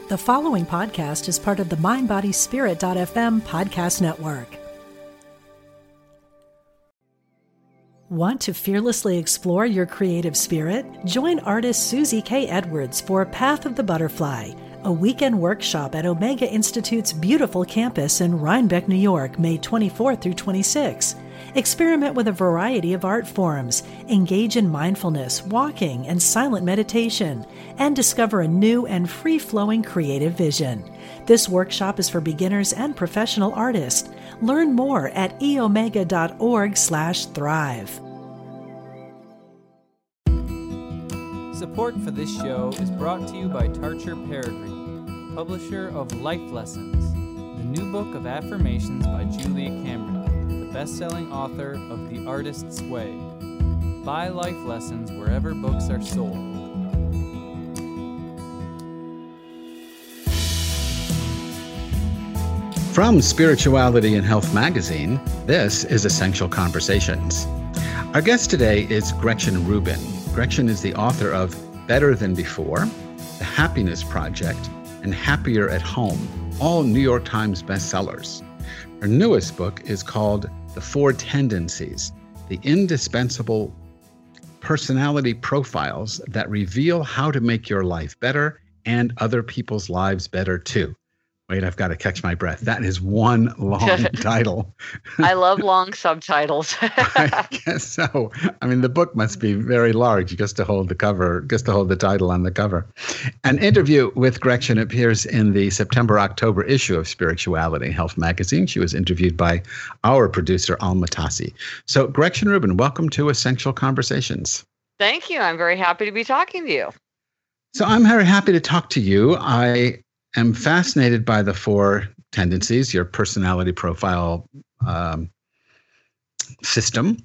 The following podcast is part of the MindBodySpirit.fm podcast network. Want to fearlessly explore your creative spirit? Join artist Susie K. Edwards for Path of the Butterfly, a weekend workshop at Omega Institute's beautiful campus in Rhinebeck, New York, May 24 through 26. Experiment with a variety of art forms, engage in mindfulness, walking, and silent meditation, and discover a new and free-flowing creative vision. This workshop is for beginners and professional artists. Learn more at eomega.org/thrive. Support for this show is brought to you by Tarcher Peregrine, publisher of Life Lessons, the new book of affirmations by Julia Cameron, the best-selling author of The Artist's Way. Buy Life Lessons wherever books are sold. From Spirituality and Health magazine, this is Essential Conversations. Our guest today is Gretchen Rubin. Gretchen is the author of Better Than Before, The Happiness Project, and Happier at Home, all New York Times bestsellers. Her newest book is called The Four Tendencies, the indispensable personality profiles that reveal how to make your life better and other people's lives better too. Wait, I've got to catch my breath. That is one long title. I love long subtitles. I guess so. I mean, the book must be very large just to hold the cover, just to hold the title on the cover. An interview with Gretchen appears in the September-October issue of Spirituality and Health magazine. She was interviewed by our producer, Alma Tassi. So, Gretchen Rubin, welcome to Essential Conversations. Thank you. I'm very happy to be talking to you. So I'm very happy to talk to you. I am fascinated by the four tendencies, your personality profile system.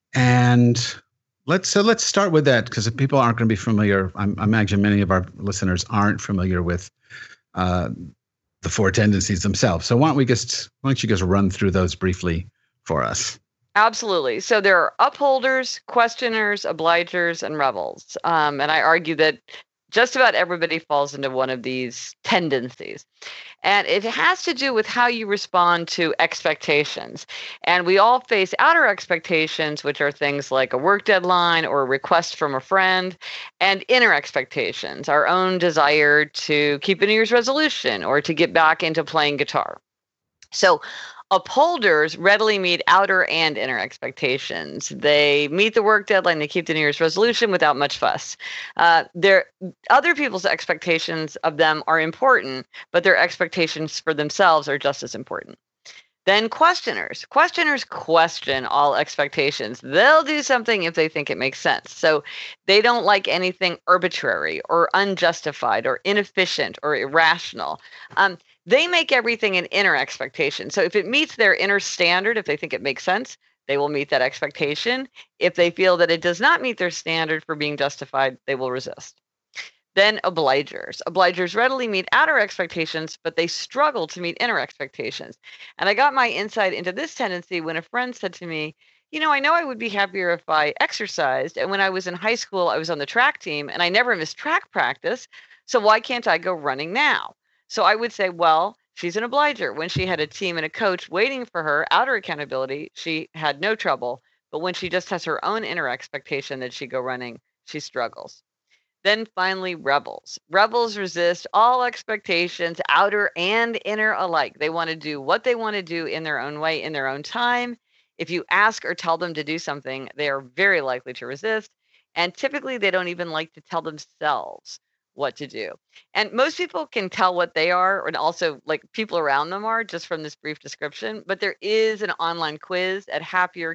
And let's start with that, because if people aren't going to be familiar, I imagine many of our listeners aren't familiar with the four tendencies themselves. So why don't you just run through those briefly for us? Absolutely. So there are upholders, questioners, obligers, and rebels. And I argue that just about everybody falls into one of these tendencies. And it has to do with how you respond to expectations. And we all face outer expectations, which are things like a work deadline or a request from a friend, and inner expectations, our own desire to keep a New Year's resolution or to get back into playing guitar. So upholders readily meet outer and inner expectations. They meet the work deadline, they keep the New Year's resolution without much fuss. Other people's expectations of them are important, but their expectations for themselves are just as important. Then questioners. Questioners question all expectations. They'll do something if they think it makes sense. So they don't like anything arbitrary or unjustified or inefficient or irrational. They make everything an inner expectation. So if it meets their inner standard, if they think it makes sense, they will meet that expectation. If they feel that it does not meet their standard for being justified, they will resist. Then obligers. Obligers readily meet outer expectations, but they struggle to meet inner expectations. And I got my insight into this tendency when a friend said to me, I know I would be happier if I exercised. And when I was in high school, I was on the track team and I never missed track practice. So why can't I go running now? So I would say, well, she's an obliger. When she had a team and a coach waiting for her outer accountability, she had no trouble. But when she just has her own inner expectation that she go running, she struggles. Then finally, rebels. Rebels resist all expectations, outer and inner alike. They want to do what they want to do in their own way, in their own time. If you ask or tell them to do something, they are very likely to resist. And typically, they don't even like to tell themselves what to do. And most people can tell what they are, and also like people around them are, just from this brief description. But there is an online quiz at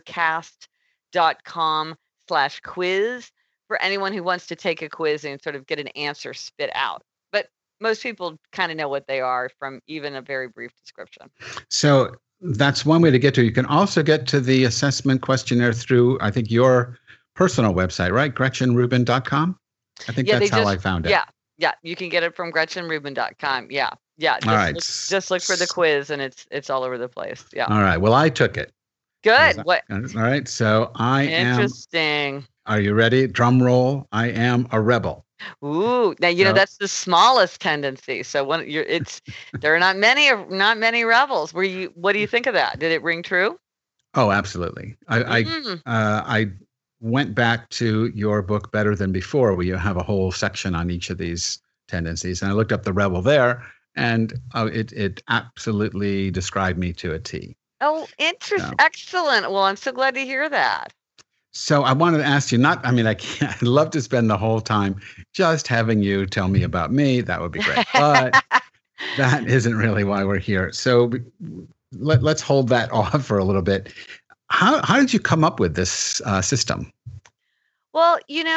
happiercast.com/quiz for anyone who wants to take a quiz and sort of get an answer spit out. But most people kind of know what they are from even a very brief description. So that's one way to get to. You can also get to the assessment questionnaire through, I think, your personal website, right? GretchenRubin.com. I think that's how I found it. Yeah. You can get it from GretchenRubin.com. Yeah. All right. Just look for the quiz, and it's all over the place. Yeah. All right. Well, I took it. Good. All right. So I am. Interesting. Are you ready? Drum roll. I am a rebel. Ooh, now So, that's the smallest tendency. So there are not many rebels. What do you think of that? Did it ring true? oh, absolutely. Mm. I went back to your book Better Than Before, where you have a whole section on each of these tendencies, and I looked up the rebel there, and it absolutely described me to a T. Oh, interesting. So, Excellent. Well, I'm so glad to hear that. so I wanted to ask you, I can't, I'd love to spend the whole time just having you tell me about me. That would be great. But that isn't really why we're here. So let's hold that off for a little bit. How did you come up with this system? Well,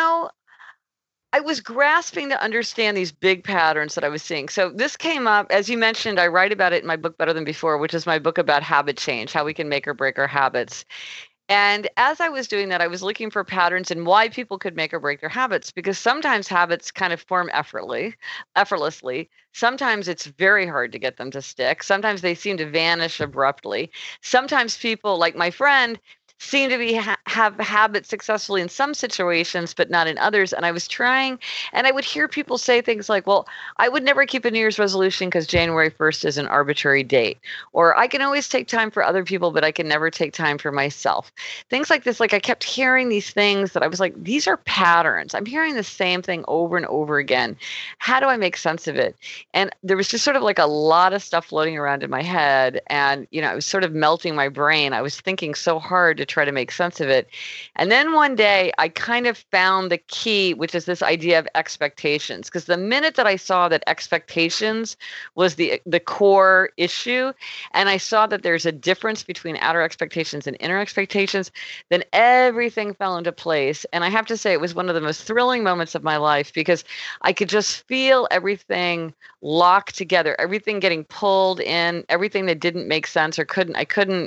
I was grasping to understand these big patterns that I was seeing. So this came up, as you mentioned, I write about it in my book Better Than Before, which is my book about habit change, how we can make or break our habits. And as I was doing that, I was looking for patterns and why people could make or break their habits, because sometimes habits kind of form effortlessly. Sometimes it's very hard to get them to stick. Sometimes they seem to vanish abruptly. Sometimes people, like my friend, seem to have habits successfully in some situations, but not in others. And I was trying, and I would hear people say things like, well, I would never keep a New Year's resolution because January 1st is an arbitrary date. Or I can always take time for other people, but I can never take time for myself. Things like this. Like I kept hearing these things that I was like, these are patterns. I'm hearing the same thing over and over again. How do I make sense of it? And there was just sort of like a lot of stuff floating around in my head. And, I was sort of melting my brain. I was thinking so hard to try to make sense of it. And then one day I kind of found the key, which is this idea of expectations. Because the minute that I saw that expectations was the core issue, and I saw that there's a difference between outer expectations and inner expectations, then everything fell into place. And I have to say, it was one of the most thrilling moments of my life, because I could just feel everything locked together, everything getting pulled in, everything that didn't make sense or I couldn't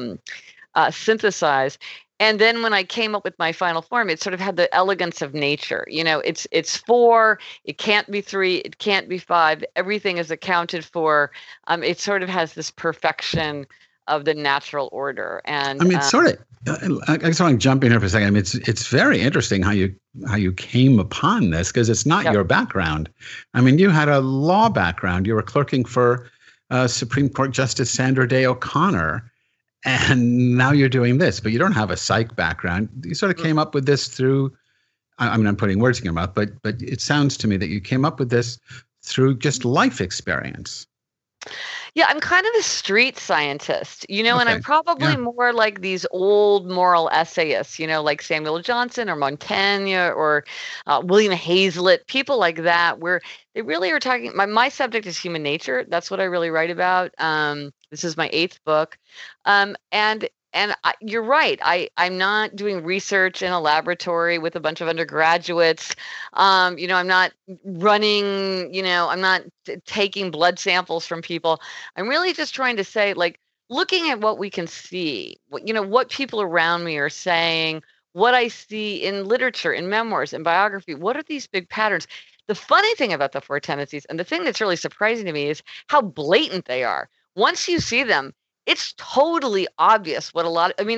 synthesize. And then when I came up with my final form, it sort of had the elegance of nature. It's 4, it can't be 3, it can't be 5. Everything is accounted for. It sort of has this perfection of the natural order. And it's sort of. I just want to jump in here for a second. It's very interesting how you came upon this, because it's not your background. You had a law background. You were clerking for Supreme Court Justice Sandra Day O'Connor. And now you're doing this, but you don't have a psych background. You sort of came up with this through, I'm putting words in your mouth, but it sounds to me that you came up with this through just life experience. Yeah, I'm kind of a street scientist, and I'm probably more like these old moral essayists, like Samuel Johnson or Montaigne or William Hazlitt, people like that, where they really are talking. My subject is human nature. That's what I really write about. This is my 8th book. And you're right. I'm not doing research in a laboratory with a bunch of undergraduates. I'm not running, I'm not taking blood samples from people. I'm really just trying to say, like, looking at what we can see, what people around me are saying, what I see in literature, in memoirs, in biography. What are these big patterns? The funny thing about the 4 tendencies, and the thing that's really surprising to me, is how blatant they are. Once you see them, it's totally obvious what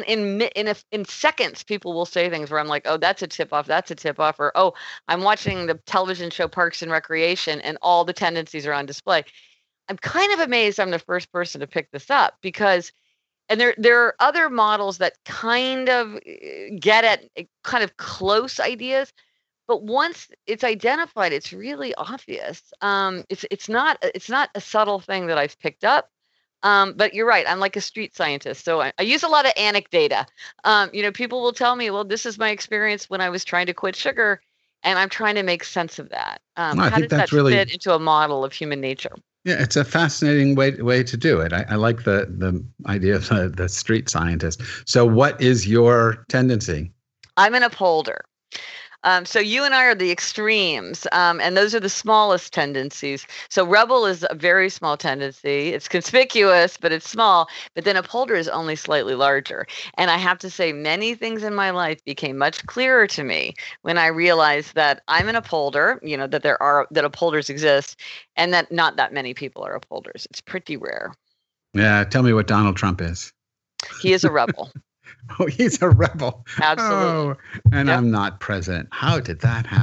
in seconds, people will say things where I'm like, oh, that's a tip off, or, oh, I'm watching the television show Parks and Recreation and all the tendencies are on display. I'm kind of amazed I'm the first person to pick this up, because, and there are other models that kind of get at kind of close ideas, but once it's identified, it's really obvious. It's not a subtle thing that I've picked up. But you're right. I'm like a street scientist. So I use a lot of anecdata. People will tell me, well, this is my experience when I was trying to quit sugar, and I'm trying to make sense of that. How does that fit into a model of human nature? Yeah, it's a fascinating way to do it. I like the idea of the street scientist. So what is your tendency? I'm an upholder. So you and I are the extremes, and those are the smallest tendencies. So rebel is a very small tendency. It's conspicuous, but it's small. But then upholder is only slightly larger. And I have to say, many things in my life became much clearer to me when I realized that I'm an upholder, that upholders exist, and that not that many people are upholders. It's pretty rare. Yeah, tell me what Donald Trump is. He is a rebel. Oh, he's a rebel. Absolutely. Oh, and I'm not president. How did that happen?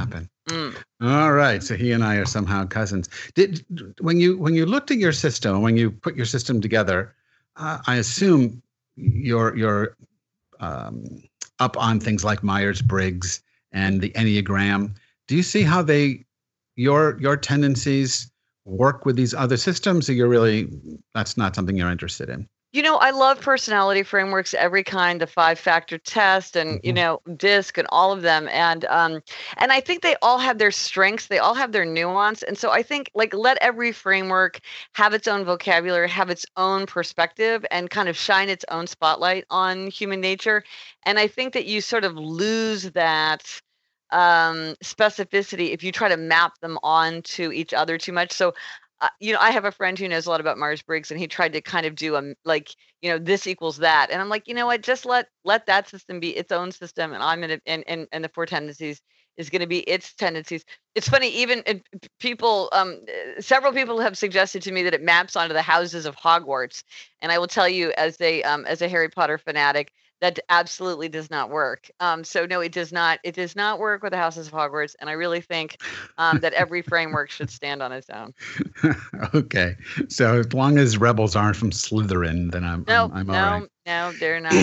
All right. So he and I are somehow cousins. When you looked at your system, when you put your system together, I assume you're up on things like Myers-Briggs and the Enneagram. Do you see how your tendencies work with these other systems, or that's not something you're interested in? I love personality frameworks, every kind, the 5-factor test and, DISC and all of them. And I think they all have their strengths. They all have their nuance. And so I think let every framework have its own vocabulary, have its own perspective, and kind of shine its own spotlight on human nature. And I think that you sort of lose that specificity if you try to map them onto each other too much. So I have a friend who knows a lot about Myers-Briggs, and he tried to kind of do this equals that. And I'm like, you know what, just let that system be its own system. And I'm going to, and the 4 tendencies is going to be its tendencies. It's funny, even people, several people have suggested to me that it maps onto the houses of Hogwarts. And I will tell you, as a Harry Potter fanatic, that absolutely does not work. So no, it does not. It does not work with the houses of Hogwarts, and I really think that every framework should stand on its own. Okay, so as long as rebels aren't from Slytherin, then I'm all right. No, they're not.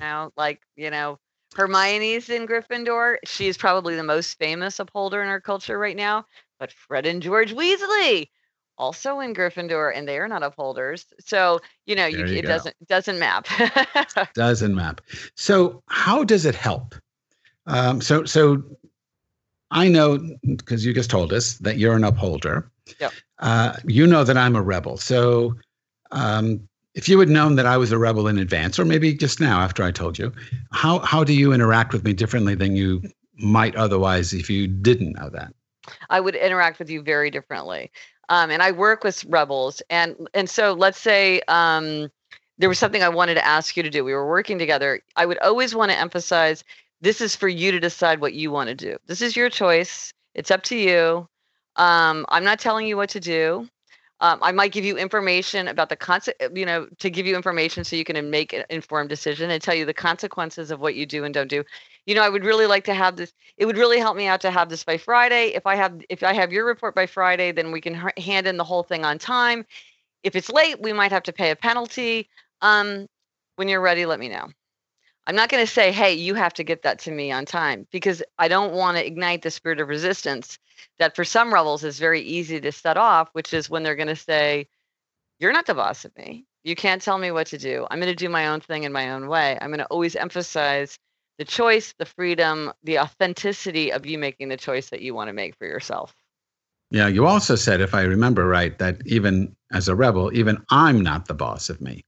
Hermione's in Gryffindor. She's probably the most famous upholder in our culture right now. But Fred and George Weasley, also in Gryffindor, and they are not upholders. So, it doesn't map. Doesn't map. So how does it help? So I know, because you just told us that you're an upholder. Yep. You know that I'm a rebel. So if you had known that I was a rebel in advance, or maybe just now after I told you, how do you interact with me differently than you might otherwise if you didn't know that? I would interact with you very differently. And I work with rebels. And so let's say there was something I wanted to ask you to do. We were working together. I would always want to emphasize, this is for you to decide what you want to do. This is your choice. It's up to you. I'm not telling you what to do. I might give you information about the concept, to give you information so you can make an informed decision and tell you the consequences of what you do and don't do. I would really like to have this. It would really help me out to have this by Friday. If I have your report by Friday, then we can hand in the whole thing on time. If it's late, we might have to pay a penalty. When you're ready, let me know. I'm not going to say, hey, you have to get that to me on time, because I don't want to ignite the spirit of resistance that for some rebels is very easy to set off, which is when they're going to say, you're not the boss of me. You can't tell me what to do. I'm going to do my own thing in my own way. I'm going to always emphasize the choice, the freedom, the authenticity of you making the choice that you want to make for yourself. Yeah, you also said, if I remember right, that even as a rebel, even I'm not the boss of me.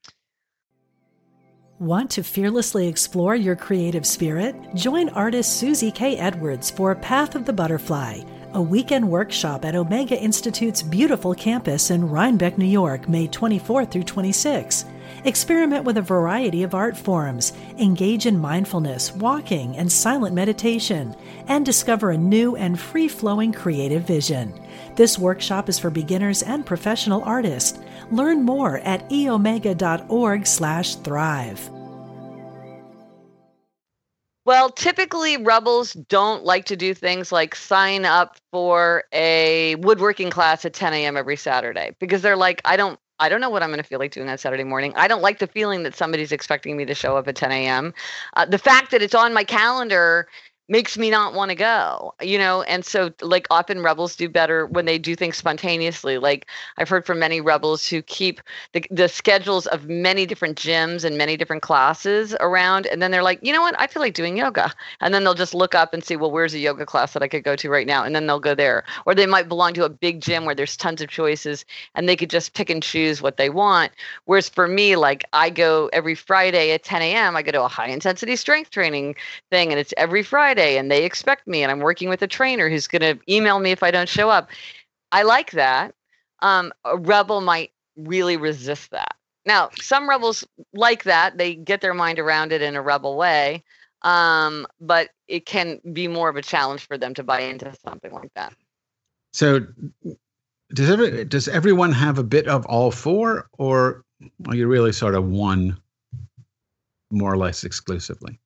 Want to fearlessly explore your creative spirit? Join artist Susie K. Edwards for Path of the Butterfly, a weekend workshop at Omega Institute's beautiful campus in Rhinebeck, New York, May 24th through 26. Experiment with a variety of art forms, engage in mindfulness, walking, and silent meditation, and discover a new and free-flowing creative vision. This workshop is for beginners and professional artists. Learn more at eomega.org/thrive. Well, typically rebels don't like to do things like sign up for a woodworking class at 10 a.m. every Saturday, because they're like, I don't know what I'm going to feel like doing on Saturday morning. I don't like the feeling that somebody's expecting me to show up at 10 a.m. The fact that it's on my calendar makes me not want to go, and so often rebels do better when they do things spontaneously. Like I've heard from many rebels who keep the schedules of many different gyms and many different classes around, and then they're like, you know what, I feel like doing yoga, and then they'll just look up and see, well, where's a yoga class that I could go to right now, and then they'll go there. Or they might belong to a big gym where there's tons of choices and they could just pick and choose what they want. Whereas for me, I go every Friday at 10 a.m. I go to a high intensity strength training thing, and it's every Friday, and they expect me, and I'm working with a trainer who's going to email me if I don't show up. I like that. A rebel might really resist that. Now, some rebels like that. They get their mind around it in a rebel way, but it can be more of a challenge for them to buy into something like that. So does everyone have a bit of all four, or are you really sort of one more or less exclusively?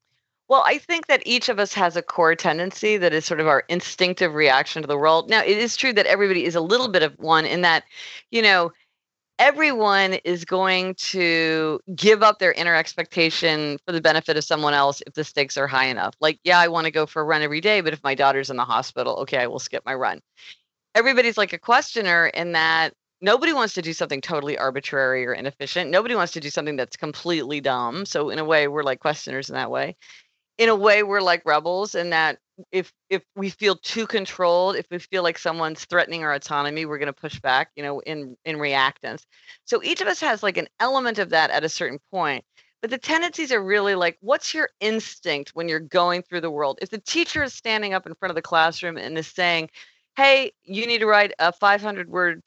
Well, I think that each of us has a core tendency that is sort of our instinctive reaction to the world. Now, it is true that everybody is a little bit of one in that, you know, everyone is going to give up their inner expectation for the benefit of someone else if the stakes are high enough. Like, yeah, I want to go for a run every day, but if my daughter's in the hospital, okay, I will skip my run. Everybody's like a questioner in that nobody wants to do something totally arbitrary or inefficient. Nobody wants to do something that's completely dumb. So in a way, we're like questioners in that way. In a way, we're like rebels in that if we feel too controlled, if we feel like someone's threatening our autonomy, we're going to push back, in reactance. So each of us has like an element of that at a certain point. But the tendencies are really like, what's your instinct when you're going through the world? If the teacher is standing up in front of the classroom and is saying, hey, you need to write a 500-word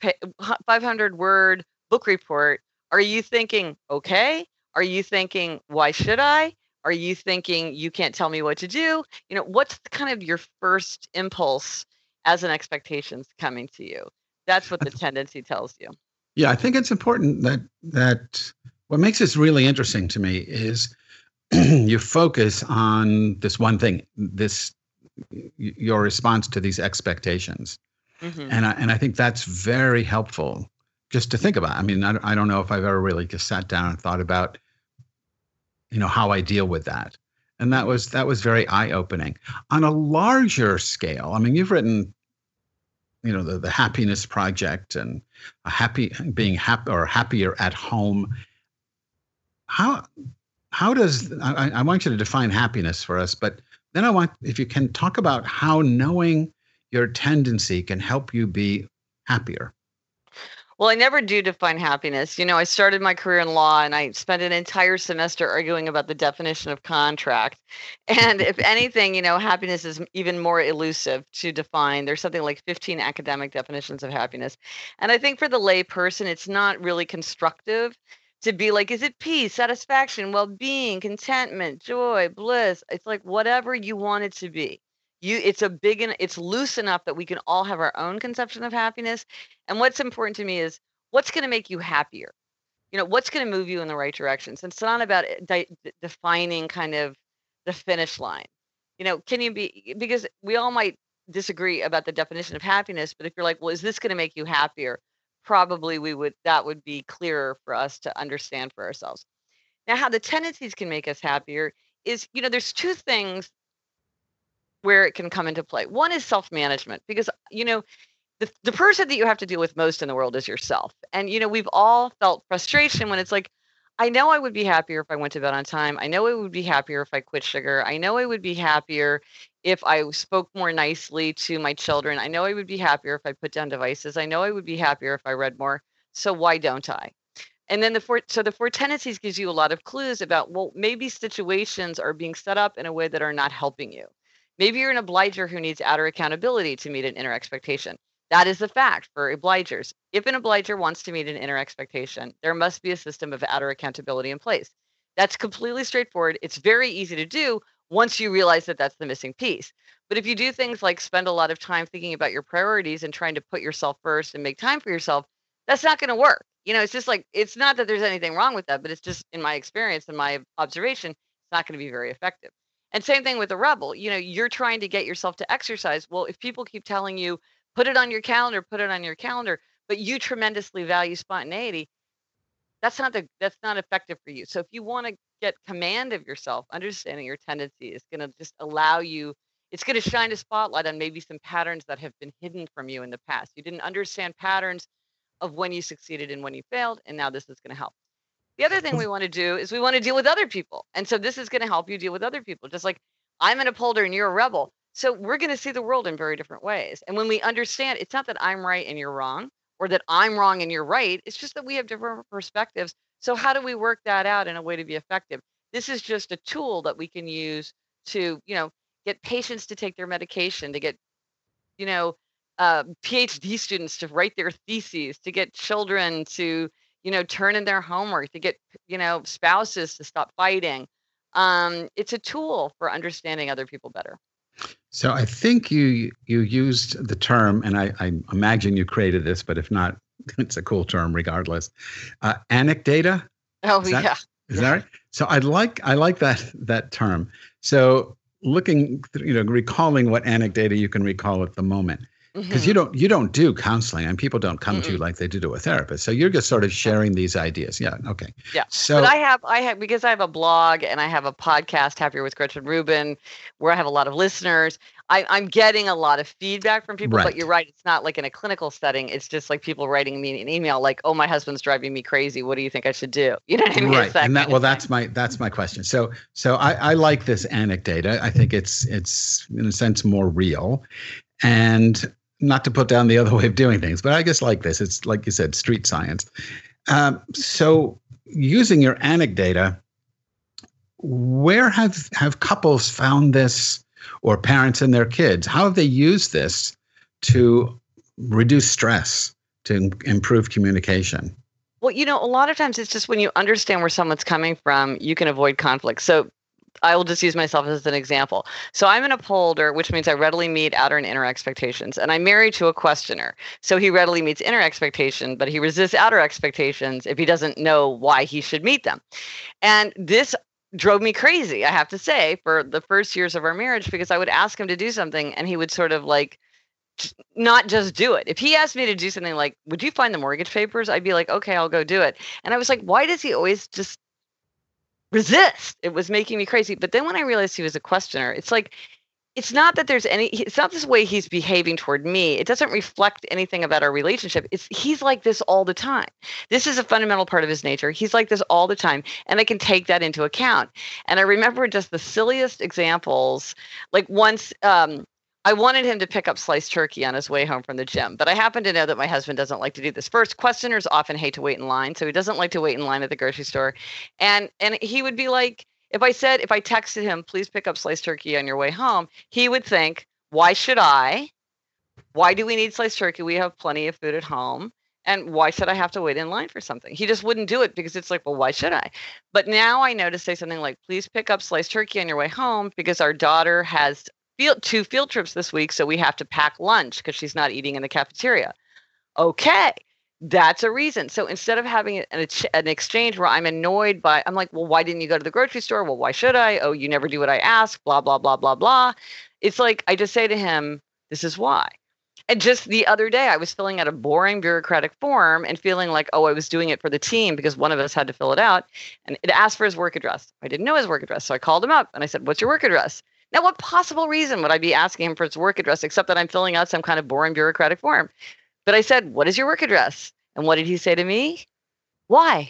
book report, are you thinking, okay? Are you thinking, why should I? Are you thinking you can't tell me what to do? What's kind of your first impulse as an expectation's coming to you? That's what the tendency tells you. Yeah, I think it's important that what makes this really interesting to me is you focus on this one thing, your response to these expectations. Mm-hmm. And I think that's very helpful just to think about. I mean, I don't know if I've ever really just sat down and thought about how I deal with that. And that was very eye-opening. On a larger scale, I mean, you've written, the Happiness Project and being happier at home. How does, I want you to define happiness for us, but then I want, if you can talk about how knowing your tendency can help you be happier. Well, I never do define happiness. I started my career in law and I spent an entire semester arguing about the definition of contract. And if anything, happiness is even more elusive to define. There's something like 15 academic definitions of happiness. And I think for the lay person, it's not really constructive to be like, is it peace, satisfaction, well-being, contentment, joy, bliss? It's like whatever you want it to be. It's loose enough that we can all have our own conception of happiness. And what's important to me is what's going to make you happier? What's going to move you in the right direction? So it's not about defining kind of the finish line. Can you be, because we all might disagree about the definition of happiness, but if you're like, well, is this going to make you happier? Probably that would be clearer for us to understand for ourselves. Now, how the tendencies can make us happier is, there's two things where it can come into play. One is self-management, because, the person that you have to deal with most in the world is yourself. And, we've all felt frustration when it's like, I know I would be happier if I went to bed on time. I know I would be happier if I quit sugar. I know I would be happier if I spoke more nicely to my children. I know I would be happier if I put down devices. I know I would be happier if I read more. So why don't I? And then the four tendencies gives you a lot of clues about, well, maybe situations are being set up in a way that are not helping you. Maybe you're an obliger who needs outer accountability to meet an inner expectation. That is the fact for obligers. If an obliger wants to meet an inner expectation, there must be a system of outer accountability in place. That's completely straightforward. It's very easy to do once you realize that that's the missing piece. But if you do things like spend a lot of time thinking about your priorities and trying to put yourself first and make time for yourself, that's not going to work. It's just like, it's not that there's anything wrong with that, but it's just, in my experience and my observation, it's not going to be very effective. And same thing with a rebel. You're trying to get yourself to exercise. Well, if people keep telling you, put it on your calendar, but you tremendously value spontaneity, that's not effective for you. So if you want to get command of yourself, understanding your tendency is going to just allow you, it's going to shine a spotlight on maybe some patterns that have been hidden from you in the past. You didn't understand patterns of when you succeeded and when you failed, and now this is going to help. The other thing we want to do is we want to deal with other people. And so this is going to help you deal with other people. Just like I'm an upholder and you're a rebel. So we're going to see the world in very different ways. And when we understand, it's not that I'm right and you're wrong, or that I'm wrong and you're right. It's just that we have different perspectives. So how do we work that out in a way to be effective? This is just a tool that we can use to, get patients to take their medication, to get, PhD students to write their theses, to get children to, turn in their homework, to get, spouses to stop fighting. It's a tool for understanding other people better. So I think you used the term, and I imagine you created this, but if not, it's a cool term regardless. Anecdata? Oh, yeah. Is that right? So I like that term. So looking, recalling what anecdata you can recall at the moment, because you don't do counseling, and people don't come to you like they do to a therapist. So you're just sort of sharing these ideas. Yeah. Okay. Yeah. So, but I have because I have a blog and I have a podcast, Happier with Gretchen Rubin, where I have a lot of listeners. I'm getting a lot of feedback from people, but you're right. It's not like in a clinical setting. It's just like people writing me an email like, "Oh, my husband's driving me crazy. What do you think I should do?" You know what I mean? Right. And that's my question. So I like this anecdate. I think it's in a sense more real, and not to put down the other way of doing things, but I just like this. It's like you said, street science. So using your anecdata, where have couples found this, or parents and their kids? How have they used this to reduce stress, to improve communication? Well, a lot of times it's just when you understand where someone's coming from, you can avoid conflict. So I will just use myself as an example. So I'm an upholder, which means I readily meet outer and inner expectations. And I'm married to a questioner. So he readily meets inner expectation, but he resists outer expectations if he doesn't know why he should meet them. And this drove me crazy, I have to say, for the first years of our marriage, because I would ask him to do something and he would sort of like not just do it. If he asked me to do something like, "Would you find the mortgage papers?" I'd be like, "Okay, I'll go do it." And I was like, why does he always just resist? It was making me crazy. But then when I realized he was a questioner, it's like, it's not that it's not this way he's behaving toward me. It doesn't reflect anything about our relationship. He's like this all the time. This is a fundamental part of his nature. He's like this all the time. And I can take that into account. And I remember just the silliest examples. Like once, I wanted him to pick up sliced turkey on his way home from the gym, but I happen to know that my husband doesn't like to do this. First, questioners often hate to wait in line, so he doesn't like to wait in line at the grocery store. And he would be like, if I texted him, "Please pick up sliced turkey on your way home," he would think, "Why should I? Why do we need sliced turkey? We have plenty of food at home. And why should I have to wait in line for something?" He just wouldn't do it because it's like, well, why should I? But now I know to say something like, "Please pick up sliced turkey on your way home because our daughter has 2 field trips this week, so we have to pack lunch because she's not eating in the cafeteria." Okay, that's a reason. So instead of having an exchange where I'm annoyed I'm like, "Well, why didn't you go to the grocery store?" "Well, why should I?" "Oh, you never do what I ask," blah, blah, blah, blah, blah. It's like, I just say to him, "This is why." And just the other day, I was filling out a boring bureaucratic form and feeling like, I was doing it for the team because one of us had to fill it out. And it asked for his work address. I didn't know his work address. So I called him up and I said, "What's your work address?" Now, what possible reason would I be asking him for his work address except that I'm filling out some kind of boring bureaucratic form? But I said, "What is your work address?" And what did he say to me? "Why?"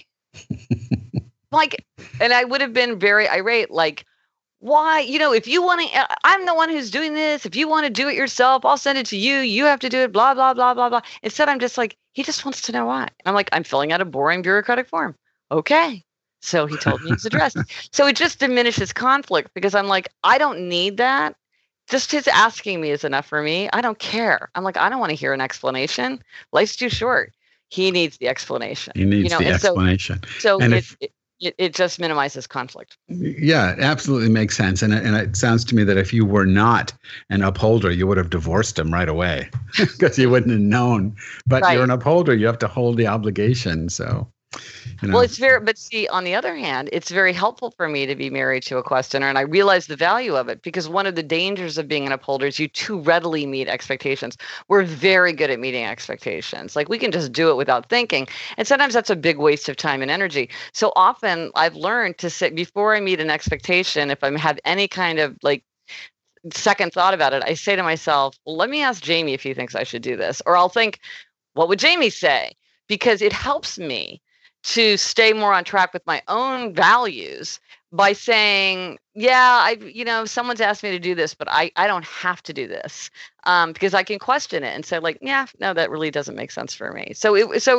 And I would have been very irate, like, "Why? If you want to, I'm the one who's doing this. If you want to do it yourself, I'll send it to you. You have to do it, blah, blah, blah, blah, blah." Instead, I'm just like, he just wants to know why. And I'm like, I'm filling out a boring bureaucratic form. Okay. So he told me his address. So it just diminishes conflict because I'm like, I don't need that. Just his asking me is enough for me. I don't care. I'm like, I don't want to hear an explanation. Life's too short. He needs the explanation. He needs the explanation. So it just minimizes conflict. Yeah, it absolutely makes sense. And it sounds to me that if you were not an upholder, you would have divorced him right away because you wouldn't have known. But You're an upholder. You have to hold the obligation. So. Well, but see, on the other hand, it's very helpful for me to be married to a questioner, and I realize the value of it because one of the dangers of being an upholder is you too readily meet expectations. We're very good at meeting expectations. Like we can just do it without thinking, and sometimes that's a big waste of time and energy. So often I've learned to say before I meet an expectation, if I have any kind of like second thought about it, I say to myself, "Well, let me ask Jamie if he thinks I should do this," or I'll think, "What would Jamie say?" Because it helps me to stay more on track with my own values by saying, "Yeah, someone's asked me to do this, but I don't have to do this," because I can question it and say like, "Yeah, no, that really doesn't make sense for me." So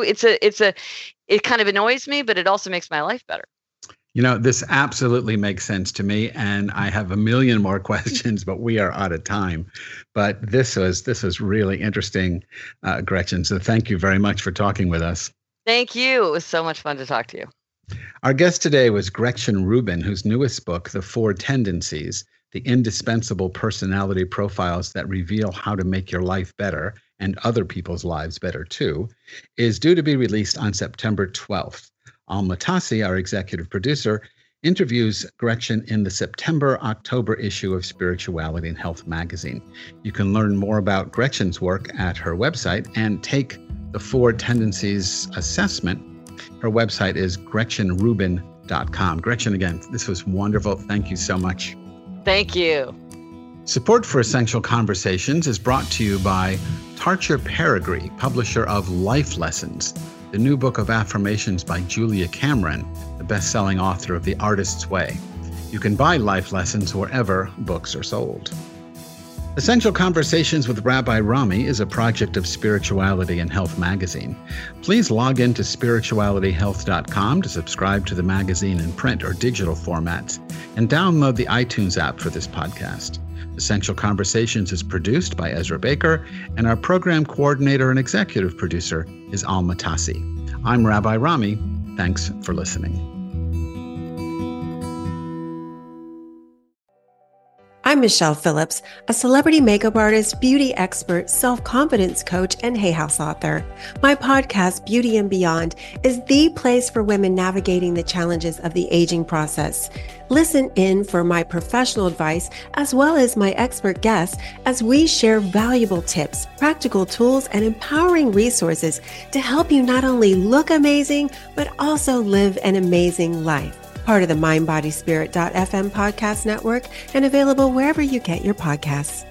it kind of annoys me, but it also makes my life better. This absolutely makes sense to me, and I have a million more questions, but we are out of time. But this was really interesting, Gretchen. So thank you very much for talking with us. Thank you. It was so much fun to talk to you. Our guest today was Gretchen Rubin, whose newest book, The 4 Tendencies, the indispensable personality profiles that reveal how to make your life better and other people's lives better too, is due to be released on September 12th. Alma Tassi, our executive producer, interviews Gretchen in the September-October issue of Spirituality and Health magazine. You can learn more about Gretchen's work at her website and take the 4 Tendencies assessment. Her website is GretchenRubin.com. Gretchen, again, this was wonderful. Thank you so much. Thank you. Support for Essential Conversations is brought to you by Tarcher Peregrí, publisher of Life Lessons, the new book of affirmations by Julia Cameron, the best-selling author of The Artist's Way. You can buy Life Lessons wherever books are sold. Essential Conversations with Rabbi Rami is a project of Spirituality and Health magazine. Please log into spiritualityhealth.com to subscribe to the magazine in print or digital formats and download the iTunes app for this podcast. Essential Conversations is produced by Ezra Baker, and our program coordinator and executive producer is Alma Tassi. I'm Rabbi Rami. Thanks for listening. I'm Michelle Phillips, a celebrity makeup artist, beauty expert, self-confidence coach, and Hay House author. My podcast, Beauty and Beyond, is the place for women navigating the challenges of the aging process. Listen in for my professional advice as well as my expert guests as we share valuable tips, practical tools, and empowering resources to help you not only look amazing, but also live an amazing life. Part of the MindBodySpirit.fm podcast network and available wherever you get your podcasts.